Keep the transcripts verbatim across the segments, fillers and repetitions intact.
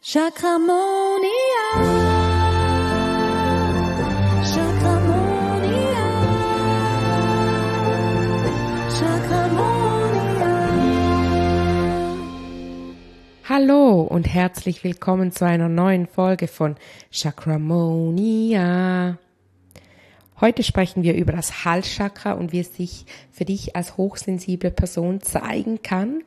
Chakramonia. Chakramonia. Chakramonia. Hallo und herzlich willkommen zu einer neuen Folge von Chakramonia. Heute sprechen wir über das Halschakra und wie es sich für dich als hochsensible Person zeigen kann.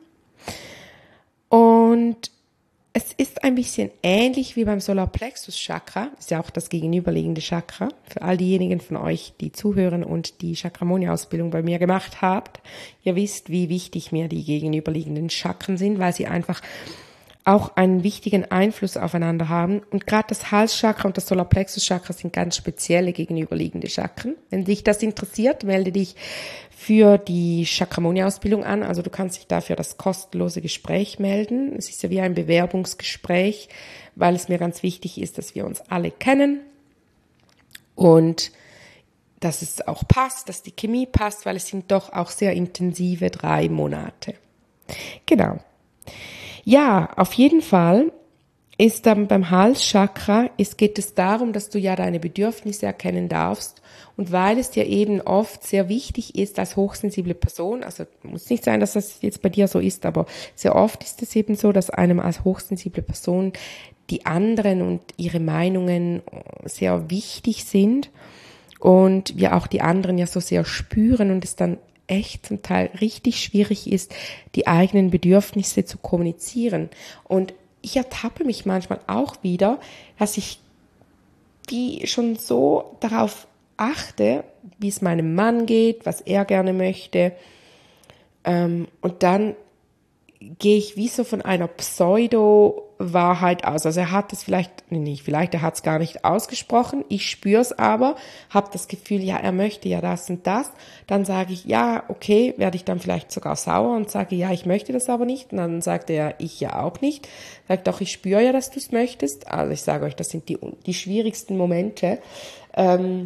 Und es ist ein bisschen ähnlich wie beim Solarplexus-Chakra, ist ja auch das gegenüberliegende Chakra. Für all diejenigen von euch, die zuhören und die Chakramonia-Ausbildung bei mir gemacht habt, ihr wisst, wie wichtig mir die gegenüberliegenden Chakren sind, weil sie einfach auch einen wichtigen Einfluss aufeinander haben. Und gerade das Halschakra und das Solarplexus-Chakra sind ganz spezielle gegenüberliegende Chakren. Wenn dich das interessiert, melde dich für die Chakramonia-Ausbildung an. Also du kannst dich dafür das kostenlose Gespräch melden. Es ist ja wie ein Bewerbungsgespräch, weil es mir ganz wichtig ist, dass wir uns alle kennen und dass es auch passt, dass die Chemie passt, weil es sind doch auch sehr intensive drei Monate. Genau. Ja, auf jeden Fall ist dann beim Halschakra, es geht es darum, dass du ja deine Bedürfnisse erkennen darfst und weil es dir eben oft sehr wichtig ist als hochsensible Person, also muss nicht sein, dass das jetzt bei dir so ist, aber sehr oft ist es eben so, dass einem als hochsensible Person die anderen und ihre Meinungen sehr wichtig sind und wir auch die anderen ja so sehr spüren und es dann echt zum Teil richtig schwierig ist, die eigenen Bedürfnisse zu kommunizieren. Und ich ertappe mich manchmal auch wieder, dass ich wie schon so darauf achte, wie es meinem Mann geht, was er gerne möchte. Ähm, und dann gehe ich wie so von einer Pseudo-Wahrheit aus. Also er hat es vielleicht, nee, nicht vielleicht, er hat es gar nicht ausgesprochen, ich spüre es aber, habe das Gefühl, ja, er möchte ja das und das. Dann sage ich, ja, okay, werde ich dann vielleicht sogar sauer und sage, ja, ich möchte das aber nicht. Und dann sagt er, ich ja auch nicht. Sagt doch, ich spüre ja, dass du es möchtest. Also ich sage euch, das sind die, die schwierigsten Momente ähm,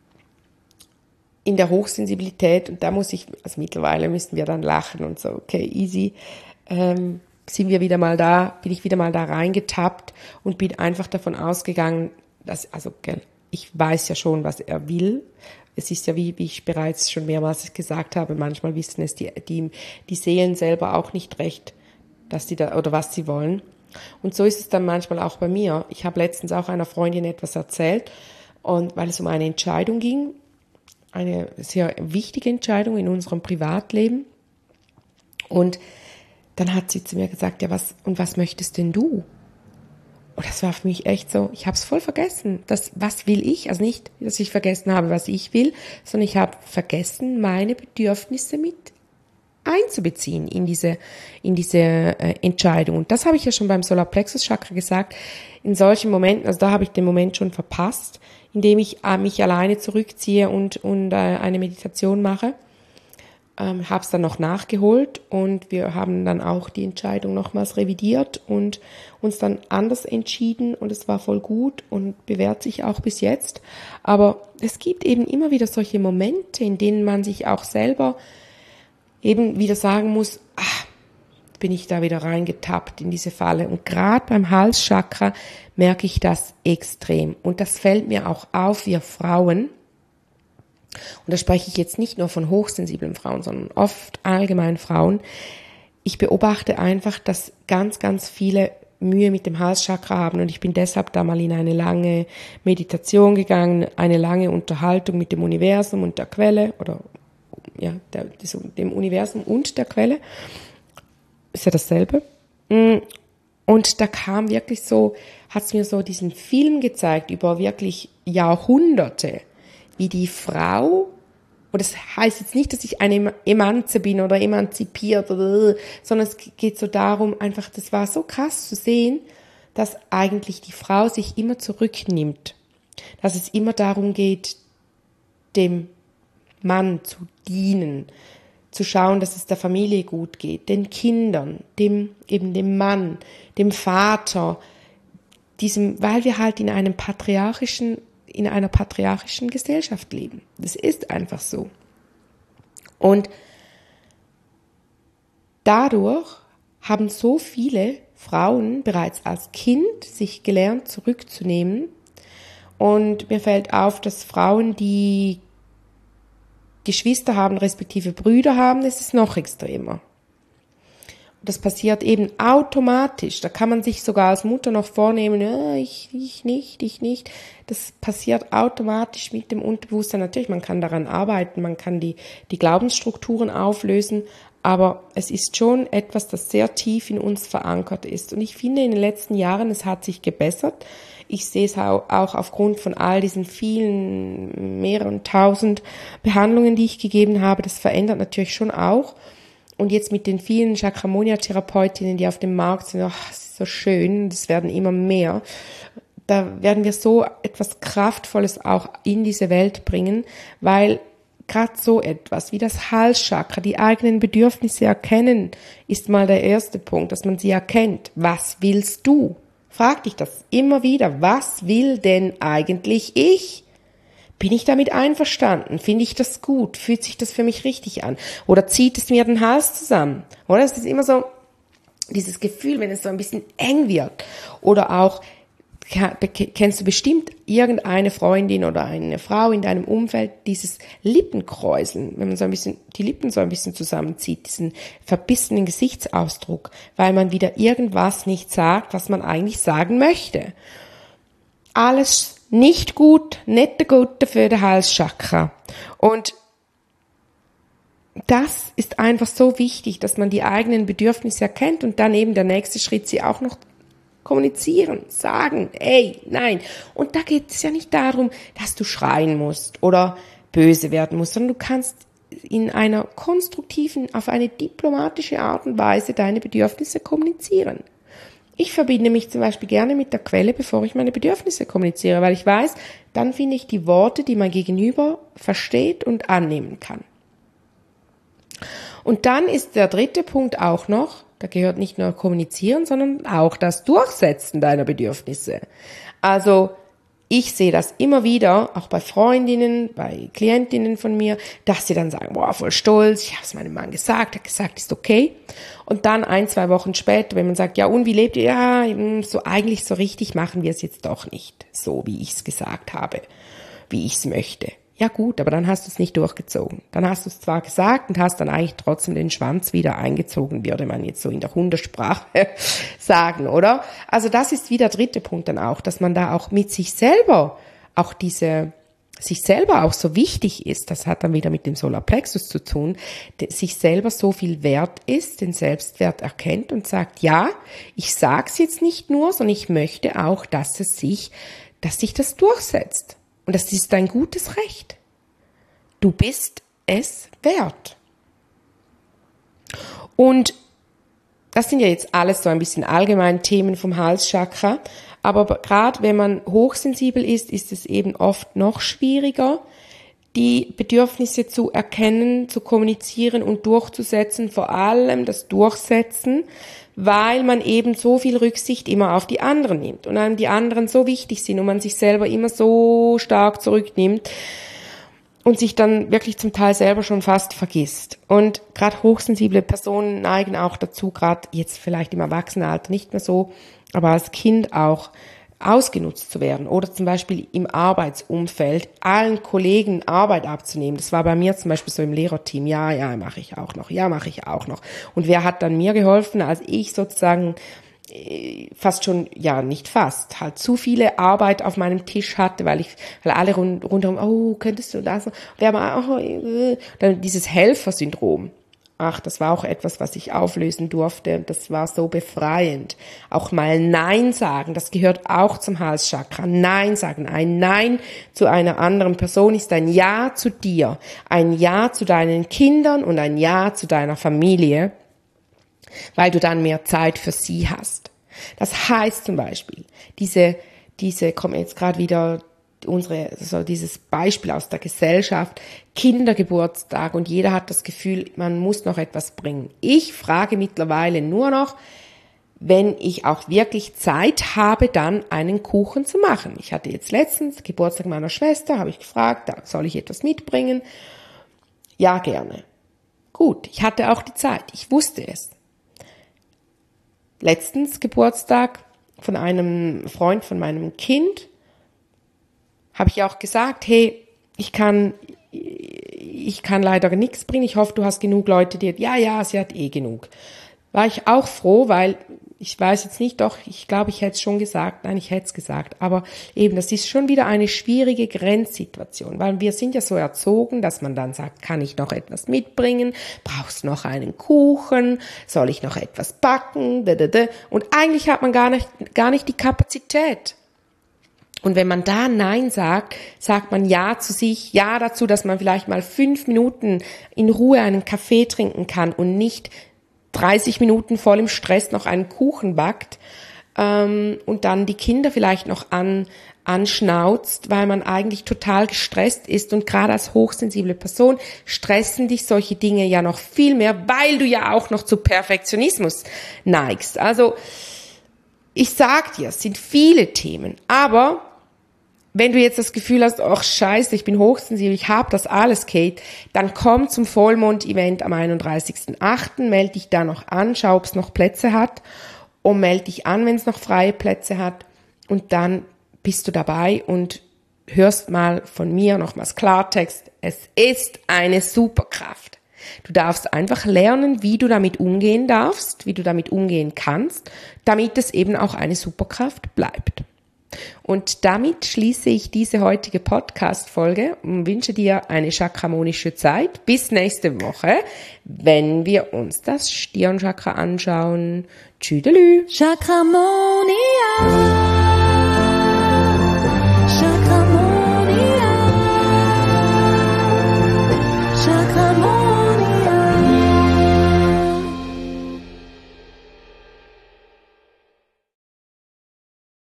in der Hochsensibilität. Und da muss ich, also mittlerweile müssen wir dann lachen und so, okay, easy. Ähm, sind wir wieder mal da, bin ich wieder mal da reingetappt und bin einfach davon ausgegangen, dass, also, ich weiß ja schon, was er will. Es ist ja, wie, wie ich bereits schon mehrmals gesagt habe, manchmal wissen es die, die, die Seelen selber auch nicht recht, dass sie da, oder was sie wollen. Und so ist es dann manchmal auch bei mir. Ich habe letztens auch einer Freundin etwas erzählt und weil es um eine Entscheidung ging, eine sehr wichtige Entscheidung in unserem Privatleben und dann hat sie zu mir gesagt, ja, was, und was möchtest denn du? Und das war für mich echt so, ich habe es voll vergessen. Das, was will ich? Also nicht, dass ich vergessen habe, was ich will, sondern ich habe vergessen, meine Bedürfnisse mit einzubeziehen in diese, in diese äh, Entscheidung. Und das habe ich ja schon beim Solarplexus-Chakra gesagt. In solchen Momenten, also da habe ich den Moment schon verpasst, indem ich äh, mich alleine zurückziehe und, und äh, eine Meditation mache. Ähm, habe es dann noch nachgeholt und wir haben dann auch die Entscheidung nochmals revidiert und uns dann anders entschieden und es war voll gut und bewährt sich auch bis jetzt. Aber es gibt eben immer wieder solche Momente, in denen man sich auch selber eben wieder sagen muss, ach, bin ich da wieder reingetappt in diese Falle. Und gerade beim Halschakra merke ich das extrem. Und das fällt mir auch auf, wir Frauen. Und da spreche ich jetzt nicht nur von hochsensiblen Frauen, sondern oft allgemein Frauen. Ich beobachte einfach, dass ganz, ganz viele Mühe mit dem Halschakra haben und ich bin deshalb da mal in eine lange Meditation gegangen, eine lange Unterhaltung mit dem Universum und der Quelle oder ja, der, dem Universum und der Quelle. Ist ja dasselbe. Und da kam wirklich so, hat es mir so diesen Film gezeigt über wirklich Jahrhunderte, wie die Frau, und das heißt jetzt nicht, dass ich eine Emanze bin oder emanzipiert, oder, sondern es geht so darum, einfach, das war so krass zu sehen, dass eigentlich die Frau sich immer zurücknimmt, dass es immer darum geht, dem Mann zu dienen, zu schauen, dass es der Familie gut geht, den Kindern, dem, eben dem Mann, dem Vater, diesem, weil wir halt in einem patriarchischen in einer patriarchischen Gesellschaft leben. Das ist einfach so. Und dadurch haben so viele Frauen bereits als Kind sich gelernt zurückzunehmen. Und mir fällt auf, dass Frauen, die Geschwister haben, respektive Brüder haben, ist es noch extremer. Das passiert eben automatisch. Da kann man sich sogar als Mutter noch vornehmen, ja, ich, ich nicht, ich nicht. Das passiert automatisch mit dem Unterbewusstsein. Natürlich, man kann daran arbeiten, man kann die, die Glaubensstrukturen auflösen, aber es ist schon etwas, das sehr tief in uns verankert ist. Und ich finde, in den letzten Jahren, es hat sich gebessert. Ich sehe es auch aufgrund von all diesen vielen, mehreren tausend Behandlungen, die ich gegeben habe. Das verändert natürlich schon auch. Und jetzt mit den vielen Chakramonia-Therapeutinnen, die auf dem Markt sind, ach, das ist so schön, das werden immer mehr. Da werden wir so etwas Kraftvolles auch in diese Welt bringen, weil gerade so etwas wie das Halschakra, die eigenen Bedürfnisse erkennen, ist mal der erste Punkt, dass man sie erkennt. Was willst du? Frag dich das immer wieder. Was will denn eigentlich ich? Bin ich damit einverstanden? Finde ich das gut? Fühlt sich das für mich richtig an? Oder zieht es mir den Hals zusammen? Oder es ist immer so dieses Gefühl, wenn es so ein bisschen eng wird. Oder auch, kennst du bestimmt irgendeine Freundin oder eine Frau in deinem Umfeld, dieses Lippenkräuseln, wenn man so ein bisschen, die Lippen so ein bisschen zusammenzieht, diesen verbissenen Gesichtsausdruck, weil man wieder irgendwas nicht sagt, was man eigentlich sagen möchte. Alles nicht gut, nicht gut für den Halschakra. Und das ist einfach so wichtig, dass man die eigenen Bedürfnisse erkennt und dann eben der nächste Schritt, sie auch noch kommunizieren, sagen, ey, nein. Und da geht es ja nicht darum, dass du schreien musst oder böse werden musst, sondern du kannst in einer konstruktiven, auf eine diplomatische Art und Weise deine Bedürfnisse kommunizieren. Ich verbinde mich zum Beispiel gerne mit der Quelle, bevor ich meine Bedürfnisse kommuniziere, weil ich weiß, dann finde ich die Worte, die mein Gegenüber versteht und annehmen kann. Und dann ist der dritte Punkt auch noch, da gehört nicht nur kommunizieren, sondern auch das Durchsetzen deiner Bedürfnisse. Also ich sehe das immer wieder, auch bei Freundinnen, bei Klientinnen von mir, dass sie dann sagen, boah, voll stolz, ich habe es meinem Mann gesagt, er hat gesagt, ist okay. Und dann ein, zwei Wochen später, wenn man sagt, ja und, wie lebt ihr? Ja, so eigentlich so richtig machen wir es jetzt doch nicht, so wie ich es gesagt habe, wie ich es möchte. Ja gut, aber dann hast du es nicht durchgezogen. Dann hast du es zwar gesagt und hast dann eigentlich trotzdem den Schwanz wieder eingezogen, würde man jetzt so in der Hundesprache sagen, oder? Also das ist wie der dritte Punkt dann auch, dass man da auch mit sich selber, auch diese, sich selber auch so wichtig ist, das hat dann wieder mit dem Solarplexus zu tun, sich selber so viel wert ist, den Selbstwert erkennt und sagt, ja, ich sag's jetzt nicht nur, sondern ich möchte auch, dass es sich, dass sich das durchsetzt. Und das ist dein gutes Recht. Du bist es wert. Und das sind ja jetzt alles so ein bisschen allgemein Themen vom Halschakra. Aber gerade wenn man hochsensibel ist, ist es eben oft noch schwieriger, die Bedürfnisse zu erkennen, zu kommunizieren und durchzusetzen, vor allem das Durchsetzen, weil man eben so viel Rücksicht immer auf die anderen nimmt und einem die anderen so wichtig sind und man sich selber immer so stark zurücknimmt und sich dann wirklich zum Teil selber schon fast vergisst. Und gerade hochsensible Personen neigen auch dazu, gerade jetzt vielleicht im Erwachsenenalter nicht mehr so, aber als Kind auch, ausgenutzt zu werden oder zum Beispiel im Arbeitsumfeld allen Kollegen Arbeit abzunehmen. Das war bei mir zum Beispiel so im Lehrerteam. Ja, ja, mache ich auch noch. Ja, mache ich auch noch. Und wer hat dann mir geholfen, als ich sozusagen äh, fast schon, ja, nicht fast, halt zu viele Arbeit auf meinem Tisch hatte, weil ich, weil alle rund, rundherum, oh, könntest du das? Wer mal, oh, äh, dann dieses Helfersyndrom. Ach, das war auch etwas, was ich auflösen durfte. Das war so befreiend. Auch mal Nein sagen, das gehört auch zum Halschakra. Nein sagen. Ein Nein zu einer anderen Person ist ein Ja zu dir. Ein Ja zu deinen Kindern und ein Ja zu deiner Familie, weil du dann mehr Zeit für sie hast. Das heißt zum Beispiel, diese, diese, kommen jetzt gerade wieder unsere, so dieses Beispiel aus der Gesellschaft, Kindergeburtstag und jeder hat das Gefühl, man muss noch etwas bringen. Ich frage mittlerweile nur noch, wenn ich auch wirklich Zeit habe, dann einen Kuchen zu machen. Ich hatte jetzt letztens Geburtstag meiner Schwester, habe ich gefragt, da soll ich etwas mitbringen? Ja, gerne. Gut, ich hatte auch die Zeit, ich wusste es. letztens Geburtstag von einem Freund von meinem Kind, habe ich auch gesagt, hey, ich kann, ich kann leider nichts bringen. Ich hoffe, du hast genug Leute, die, ja, ja, sie hat eh genug. War ich auch froh, weil ich weiß jetzt nicht, doch, ich glaube, ich hätte es schon gesagt, nein, ich hätte es gesagt, aber eben, das ist schon wieder eine schwierige Grenzsituation, weil wir sind ja so erzogen, dass man dann sagt, kann ich noch etwas mitbringen, brauchst noch einen Kuchen, soll ich noch etwas backen, und eigentlich hat man gar nicht, gar nicht die Kapazität. Und wenn man da Nein sagt, sagt man Ja zu sich, Ja dazu, dass man vielleicht mal fünf Minuten in Ruhe einen Kaffee trinken kann und nicht dreißig Minuten voll im Stress noch einen Kuchen backt ähm, und dann die Kinder vielleicht noch an, anschnauzt, weil man eigentlich total gestresst ist. Und gerade als hochsensible Person stressen dich solche Dinge ja noch viel mehr, weil du ja auch noch zu Perfektionismus neigst. Also ich sag dir, es sind viele Themen, aber wenn du jetzt das Gefühl hast, ach scheiße, ich bin hochsensibel, ich habe das alles, Kate, dann komm zum Vollmond-Event am einunddreißigsten achten Melde dich da noch an, schau, ob es noch Plätze hat und melde dich an, wenn es noch freie Plätze hat und dann bist du dabei und hörst mal von mir nochmals Klartext. Es ist eine Superkraft. Du darfst einfach lernen, wie du damit umgehen darfst, wie du damit umgehen kannst, damit es eben auch eine Superkraft bleibt. Und damit schließe ich diese heutige Podcast-Folge und wünsche dir eine chakramonische Zeit. Bis nächste Woche, wenn wir uns das Stirnchakra anschauen. Tschüdelü. Chakramonia.